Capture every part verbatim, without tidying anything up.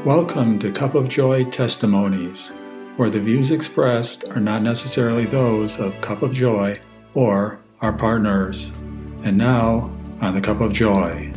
Welcome to Cup of Joy Testimonies, where the views expressed are not necessarily those of Cup of Joy or our partners. And now, on the Cup of Joy.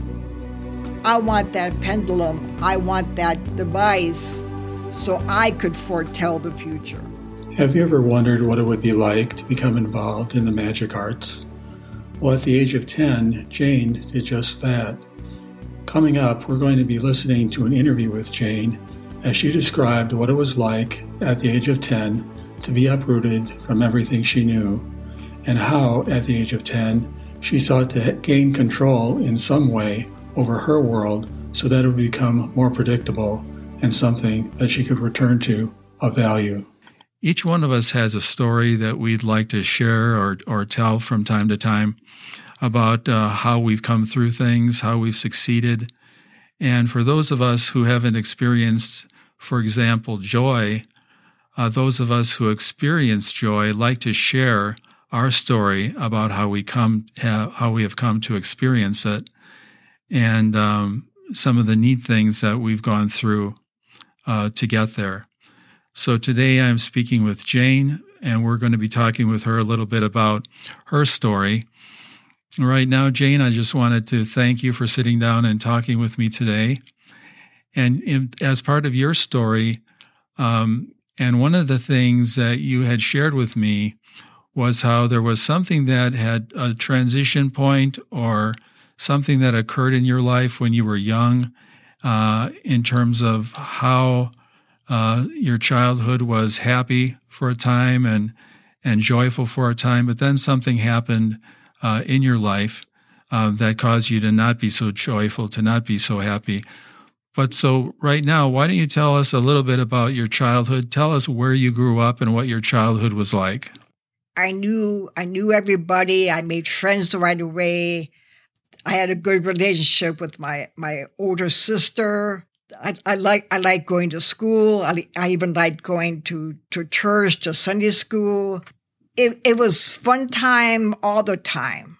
I want that pendulum. I want that device so I could foretell the future. Have you ever wondered what it would be like to become involved in the magic arts? Well, at the age of ten, Jane did just that. Coming up, we're going to be listening to an interview with Jane as she described what it was like at the age of ten to be uprooted from everything she knew, and how, at the age of ten, she sought to gain control in some way over her world so that it would become more predictable and something that she could return to of value. Each one of us has a story that we'd like to share or, or tell from time to time about uh, how we've come through things, how we've succeeded. And for those of us who haven't experienced, for example, joy, uh, those of us who experience joy like to share our story about how we come, how we have come to experience it, and um, some of the neat things that we've gone through uh, to get there. So today I'm speaking with Jane, and we're going to be talking with her a little bit about her story. Right now, Jane, I just wanted to thank you for sitting down and talking with me today. And in, as part of your story, um, and one of the things that you had shared with me was how there was something that had a transition point or something that occurred in your life when you were young uh, in terms of how uh, your childhood was happy for a time and, and joyful for a time, but then something happened Uh, in your life uh, that caused you to not be so joyful, to not be so happy. But so right now, why don't you tell us a little bit about your childhood? Tell us where you grew up and what your childhood was like. I knew I knew everybody. I made friends right away. I had a good relationship with my, my older sister. I, I like I like going to school. I, I even liked going to, to church, to Sunday school. It it was fun time all the time.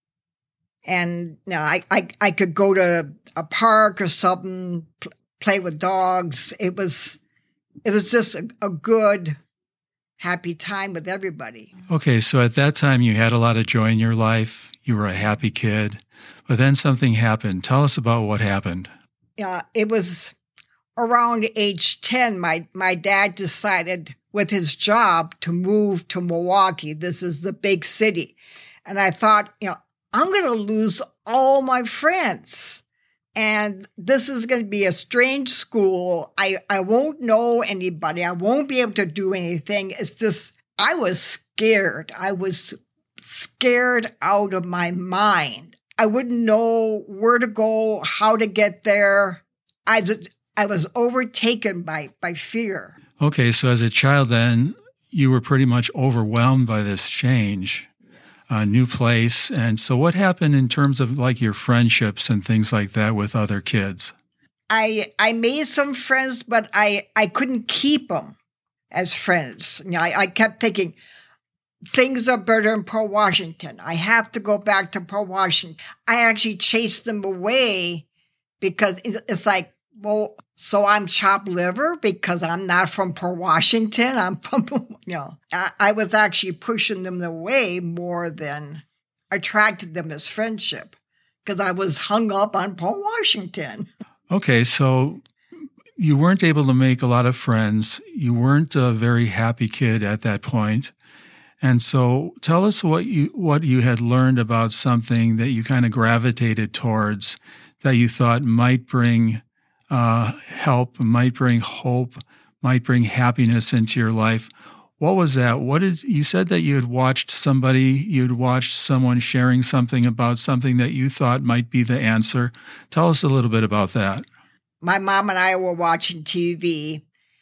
And you know, I, I, I could go to a park or something, pl- play with dogs. It was it was just a, a good, happy time with everybody. Okay, so at that time you had a lot of joy in your life. You were a happy kid. But then something happened. Tell us about what happened. Yeah, it was around age ten, my, my dad decided with his job to move to Milwaukee. This is the big city. And I thought, you know, I'm going to lose all my friends. And this is going to be a strange school. I, I won't know anybody. I won't be able to do anything. It's just, I was scared. I was scared out of my mind. I wouldn't know where to go, how to get there. I just, I was overtaken by, by fear. Okay, so as a child then, you were pretty much overwhelmed by this change, a new place. And so what happened in terms of like your friendships and things like that with other kids? I I made some friends, but I, I couldn't keep them as friends. You know, I, I kept thinking, things are better in Port Washington. I have to go back to Port Washington. I actually chased them away because it's like, well, so I'm chopped liver because I'm not from Port Washington. I'm from, you know, I, I was actually pushing them away more than attracted them as friendship because I was hung up on Port Washington. Okay, so you weren't able to make a lot of friends. You weren't a very happy kid at that point. And so tell us what you what you had learned about something that you kind of gravitated towards that you thought might bring Uh, help, might bring hope, might bring happiness into your life. What was that? What is, you said that you had watched somebody, you'd watched someone sharing something about something that you thought might be the answer. Tell us a little bit about that. My mom and I were watching T V,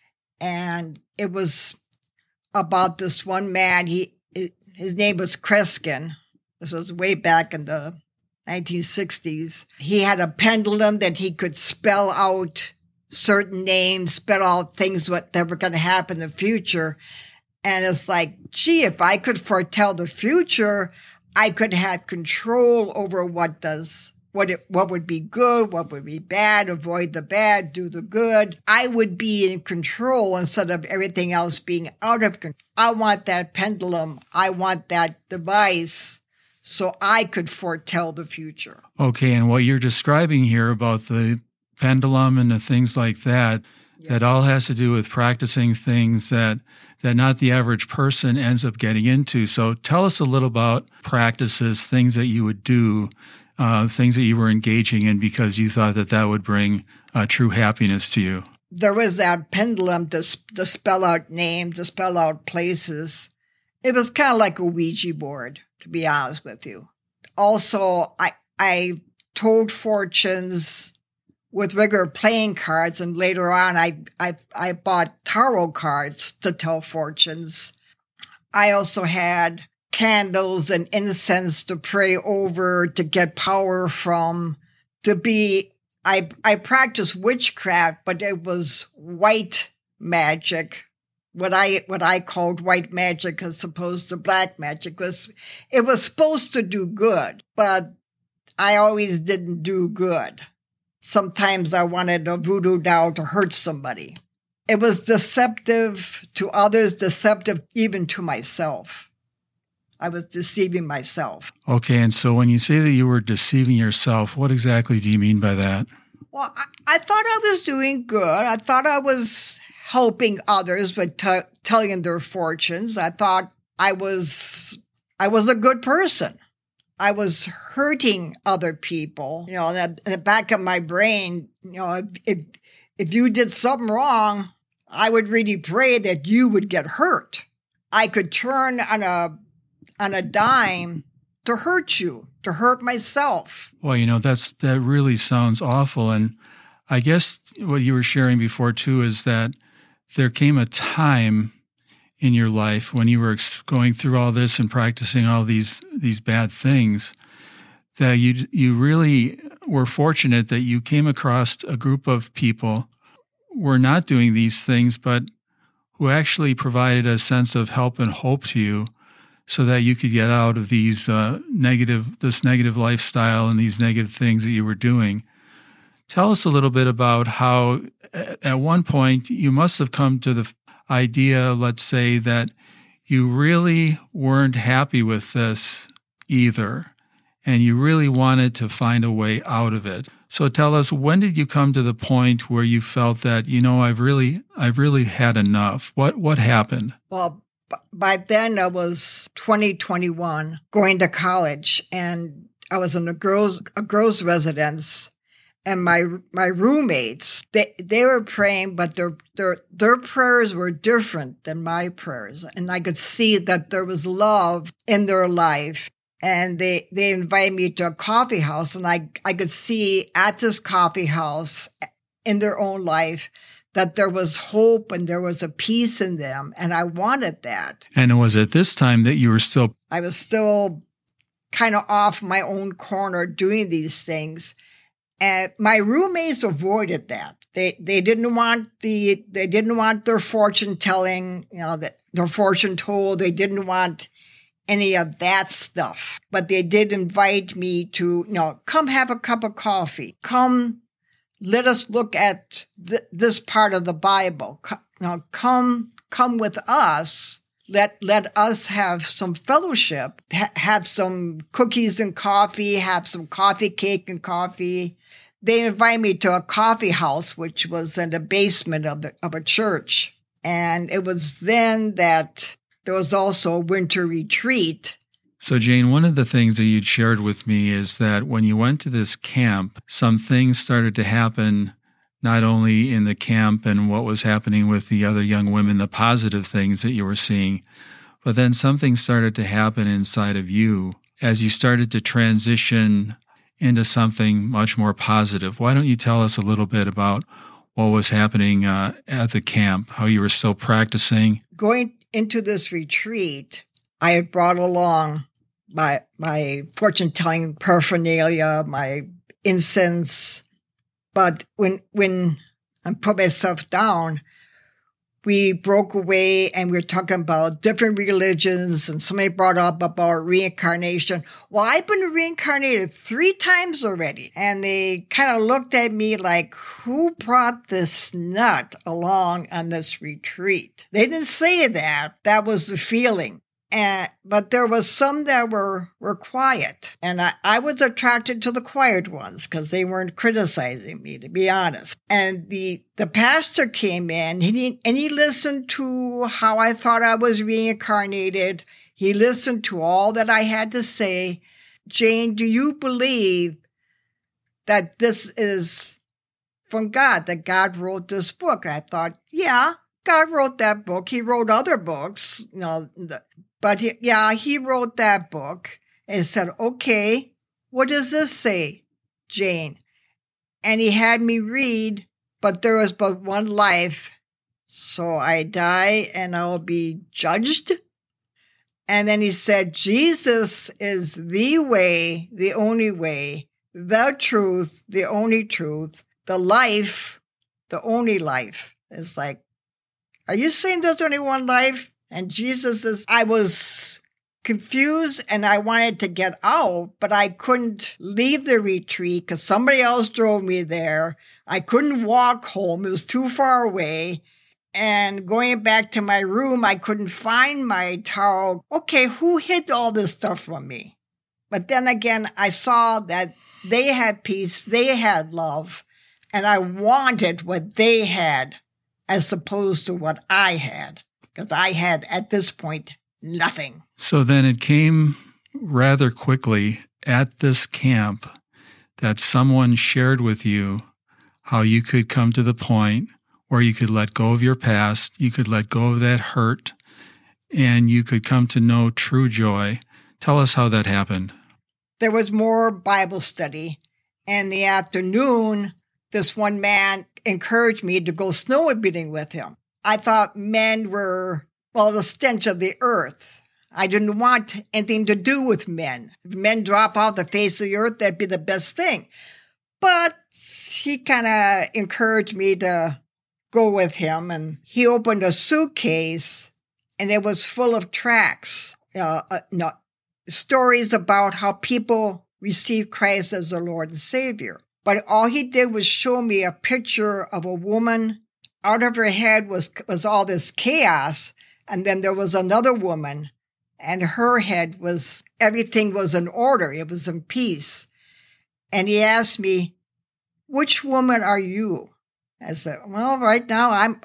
and it was about this one man. He his name was Kreskin. This was way back in the nineteen sixties. He had a pendulum that he could spell out certain names, spell out things what that were going to happen in the future. And it's like, gee, if I could foretell the future, I could have control over what does what it, what would be good, what would be bad, avoid the bad, do the good. I would be in control instead of everything else being out of control. I want that pendulum. I want that device so I could foretell the future. Okay, and what you're describing here about the pendulum and the things like that, yes. That all has to do with practicing things that that not the average person ends up getting into. So tell us a little about practices, things that you would do, uh, things that you were engaging in because you thought that that would bring uh, true happiness to you. There was that pendulum to, to spell out names, to spell out places. It was kind of like a Ouija board, to be honest with you. Also, I I told fortunes with regular playing cards, and later on, I I I bought tarot cards to tell fortunes. I also had candles and incense to pray over, to get power from, to be. I I practiced witchcraft, but it was white magic. What I what I called white magic as opposed to black magic was it was supposed to do good, but I always didn't do good. Sometimes I wanted a voodoo doll to hurt somebody. It was deceptive to others, deceptive even to myself. I was deceiving myself. Okay, and so when you say that you were deceiving yourself, what exactly do you mean by that? Well, I, I thought I was doing good. I thought I was helping others with t- telling their fortunes. I thought I was I was a good person. I was hurting other people. You know, in the back of my brain, you know, if if you did something wrong, I would really pray that you would get hurt. I could turn on a on a dime to hurt you, to hurt myself. Well, you know, that's that really sounds awful. And I guess what you were sharing before, too, is that there came a time in your life when you were going through all this and practicing all these these bad things that you you really were fortunate that you came across a group of people who were not doing these things, but who actually provided a sense of help and hope to you so that you could get out of these uh, negative, this negative lifestyle and these negative things that you were doing. Tell us a little bit about how at one point you must have come to the idea, let's say, that you really weren't happy with this either, and you really wanted to find a way out of it. So tell us, when did you come to the point where you felt that, you know, I've really, I've really had enough? What, what happened? Well, b- by then I was twenty, twenty-one, going to college, and I was in a girls, a girls' residence. And my my roommates, they they were praying, but their their their prayers were different than my prayers, and I could see that there was love in their life. And they they invited me to a coffee house, and I I could see at this coffee house in their own life that there was hope and there was a peace in them, and I wanted that. And it was at this time that you were still I was still kind of off my own corner doing these things. And my roommates avoided that. They they didn't want the they didn't want their fortune telling, you know, that their fortune told. They didn't want any of that stuff. But they did invite me to, you know, come have a cup of coffee. Come, let us look at th- this part of the Bible. Co- you know, come come with us. Let let us have some fellowship. Ha- have some cookies and coffee. Have some coffee cake and coffee. They invited me to a coffee house, which was in the basement of the, of a church. And it was then that there was also a winter retreat. So, Jane, one of the things that you'd shared with me is that when you went to this camp, some things started to happen, not only in the camp and what was happening with the other young women, the positive things that you were seeing, but then something started to happen inside of you as you started to transition into something much more positive. Why don't you tell us a little bit about what was happening uh, at the camp, how you were still practicing? Going into this retreat, I had brought along my my fortune-telling paraphernalia, my incense. But when when I put myself down, we broke away and we were talking about different religions, and somebody brought up about reincarnation. Well, I've been reincarnated three times already. And they kind of looked at me like, who brought this nut along on this retreat? They didn't say that. That was the feeling. And, but there was some that were, were quiet. And I, I was attracted to the quiet ones because they weren't criticizing me, to be honest. And the, the pastor came in and he, and he listened to how I thought I was reincarnated. He listened to all that I had to say. Jane, do you believe that this is from God, that God wrote this book? I thought, yeah, God wrote that book. He wrote other books, you know, the, But he, yeah, he wrote that book and said, okay, what does this say, Jane? And he had me read, but there is but one life, so I die and I will be judged. And then he said, Jesus is the way, the only way, the truth, the only truth, the life, the only life. It's like, are you saying there's only one life? And Jesus is, I was confused and I wanted to get out, but I couldn't leave the retreat because somebody else drove me there. I couldn't walk home. It was too far away. And going back to my room, I couldn't find my towel. Okay, who hid all this stuff from me? But then again, I saw that they had peace, they had love, and I wanted what they had as opposed to what I had. Because I had, at this point, nothing. So then it came rather quickly at this camp that someone shared with you how you could come to the point where you could let go of your past, you could let go of that hurt, and you could come to know true joy. Tell us how that happened. There was more Bible study. And in the afternoon, this one man encouraged me to go snowmobiling with him. I thought men were, well, the stench of the earth. I didn't want anything to do with men. If men drop off the face of the earth, that'd be the best thing. But he kind of encouraged me to go with him. And he opened a suitcase, and it was full of tracts, uh, uh, no, stories about how people receive Christ as their Lord and Savior. But all he did was show me a picture of a woman. Out of her head was, was all this chaos. And then there was another woman, and her head was, everything was in order. It was in peace. And he asked me, which woman are you? I said, well, right now I'm,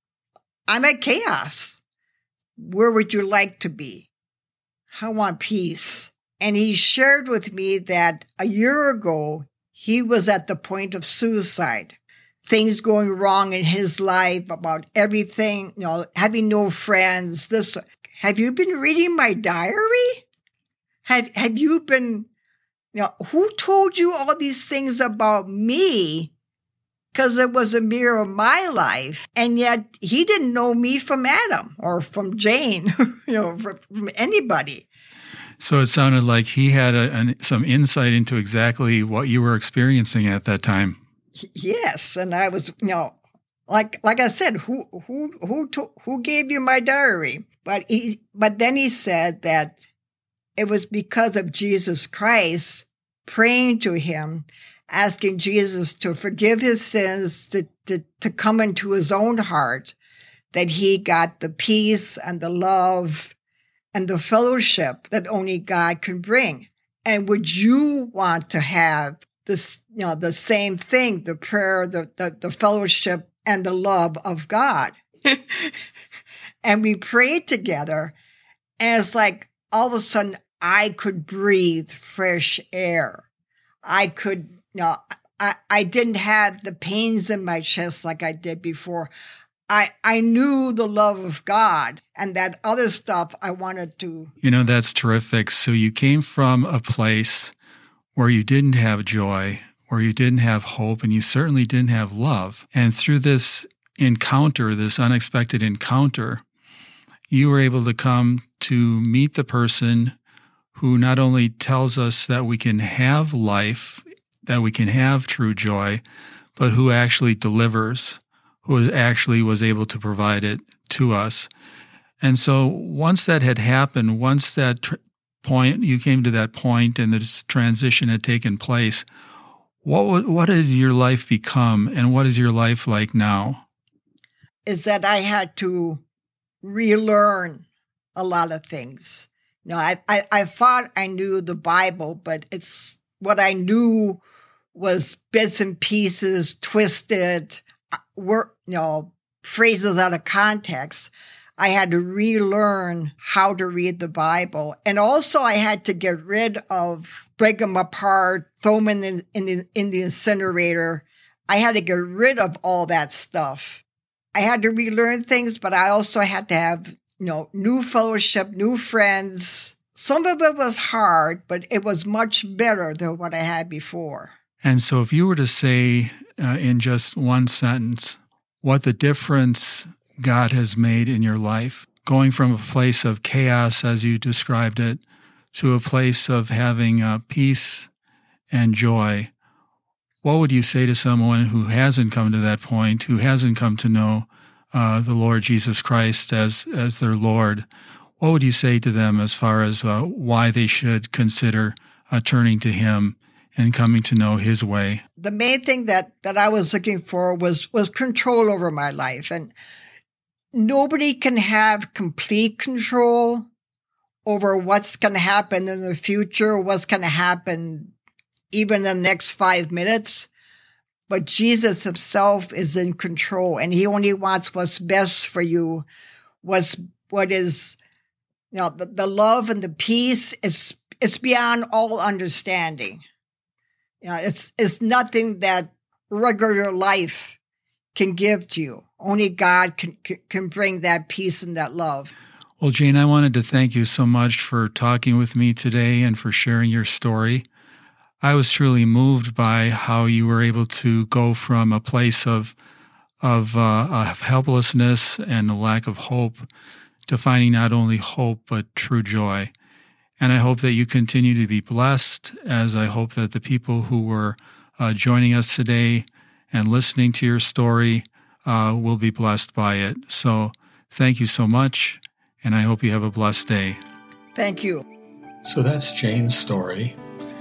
I'm at chaos. Where would you like to be? I want peace. And he shared with me that a year ago, he was at the point of suicide. Things going wrong in his life, about everything, you know, having no friends. This, have you been reading my diary? Have, have you been, you know, who told you all these things about me? Because it was a mirror of my life. And yet he didn't know me from Adam or from Jane, you know, from, from anybody. So it sounded like he had a, an, some insight into exactly what you were experiencing at that time. Yes, and I was, you know, like like I said, who who who to, who gave you my diary? But he, but then he said that it was because of Jesus Christ praying to him, asking Jesus to forgive his sins, to to to come into his own heart, that he got the peace and the love and the fellowship that only God can bring. And would you want to have this, you know, the same thing, the prayer, the, the, the fellowship, and the love of God? And we prayed together, and it's like all of a sudden I could breathe fresh air. I could, you know, I, I didn't have the pains in my chest like I did before. I, I knew the love of God, and that other stuff I wanted to. You know, that's terrific. So you came from a place where you didn't have joy, where you didn't have hope, and you certainly didn't have love. And through this encounter, this unexpected encounter, you were able to come to meet the person who not only tells us that we can have life, that we can have true joy, but who actually delivers, who actually was able to provide it to us. And so once that had happened, once that tr- point, you came to that point and this transition had taken place, what was, what did your life become, and what is your life like now? Is that I had to relearn a lot of things. You know, I, I, I thought I knew the Bible, but it's what I knew was bits and pieces, twisted, work, you know, phrases out of context. I had to relearn how to read the Bible. And also I had to get rid of, break them apart, throw them in the, in the, in the incinerator. I had to get rid of all that stuff. I had to relearn things, but I also had to have, you know, new fellowship, new friends. Some of it was hard, but it was much better than what I had before. And so if you were to say uh, in just one sentence what the difference God has made in your life, going from a place of chaos, as you described it, to a place of having uh, peace and joy, what would you say to someone who hasn't come to that point, who hasn't come to know uh, the Lord Jesus Christ as, as their Lord? What would you say to them as far as uh, why they should consider uh, turning to Him and coming to know His way? The main thing that, that I was looking for was, was control over my life. And nobody can have complete control over what's going to happen in the future, what's going to happen even in the next five minutes. But Jesus Himself is in control, and He only wants what's best for you, what's, what is, you know, the, the love and the peace is, it's beyond all understanding. You know, it's, it's nothing that regular life can give to you. Only God can, can bring that peace and that love. Well, Jane, I wanted to thank you so much for talking with me today and for sharing your story. I was truly moved by how you were able to go from a place of of, uh, of helplessness and a lack of hope to finding not only hope but true joy. And I hope that you continue to be blessed, as I hope that the people who were uh, joining us today and listening to your story uh, will be blessed by it. So thank you so much, and I hope you have a blessed day. Thank you. So that's Jane's story.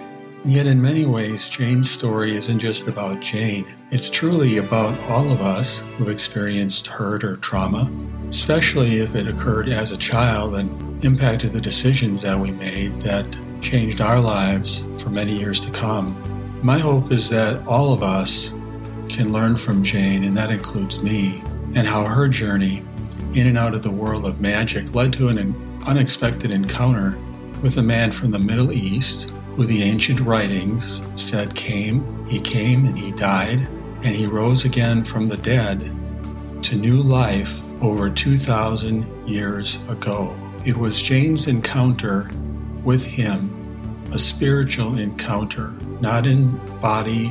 Yet in many ways, Jane's story isn't just about Jane. It's truly about all of us who've experienced hurt or trauma, especially if it occurred as a child and impacted the decisions that we made that changed our lives for many years to come. My hope is that all of us can learn from Jane, and that includes me, and how her journey in and out of the world of magic led to an unexpected encounter with a man from the Middle East who the ancient writings said came, he came and he died, and he rose again from the dead to new life over two thousand years ago. It was Jane's encounter with him, a spiritual encounter, not in body,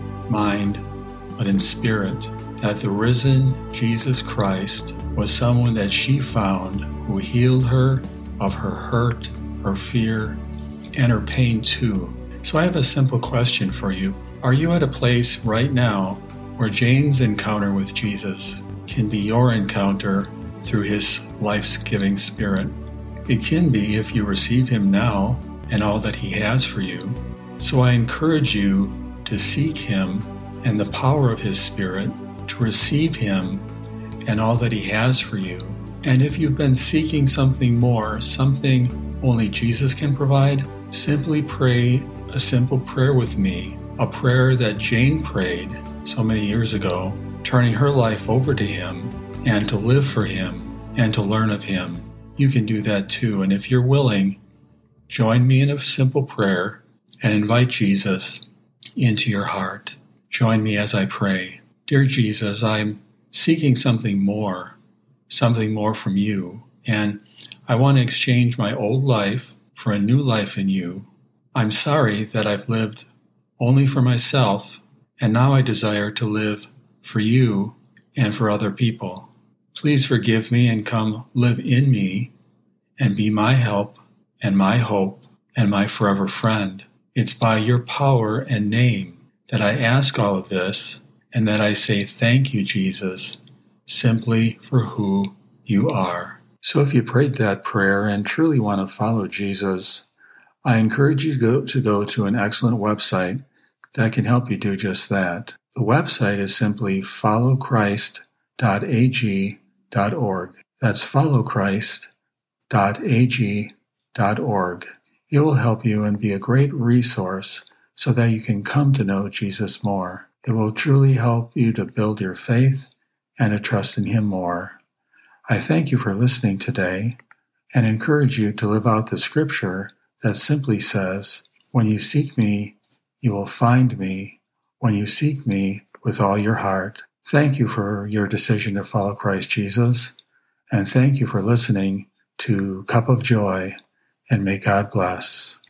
mind, but in spirit, that the risen Jesus Christ was someone that she found who healed her of her hurt, her fear, and her pain too. So I have a simple question for you. Are you at a place right now where Jane's encounter with Jesus can be your encounter through His life-giving Spirit? It can be if you receive Him now and all that He has for you. So I encourage you to seek Him and the power of His Spirit, to receive Him and all that He has for you. And if you've been seeking something more, something only Jesus can provide, simply pray a simple prayer with me, a prayer that Jane prayed so many years ago, turning her life over to Him and to live for Him and to learn of Him. You can do that too. And if you're willing, join me in a simple prayer and invite Jesus into your heart. Join me as I pray. Dear Jesus, I'm seeking something more, something more from you, and I want to exchange my old life for a new life in you. I'm sorry that I've lived only for myself, and now I desire to live for you and for other people. Please forgive me and come live in me and be my help and my hope and my forever friend. It's by your power and name that I ask all of this, and that I say thank you, Jesus, simply for who you are. So if you prayed that prayer and truly want to follow Jesus, I encourage you to go, to go to an excellent website that can help you do just that. The website is simply follow christ dot a g dot org. That's follow christ dot a g dot org. It will help you and be a great resource so that you can come to know Jesus more. It will truly help you to build your faith and to trust in Him more. I thank you for listening today and encourage you to live out the scripture that simply says, when you seek me, you will find me when you seek me with all your heart. Thank you for your decision to follow Christ Jesus, and thank you for listening to Cup of Joy, and may God bless.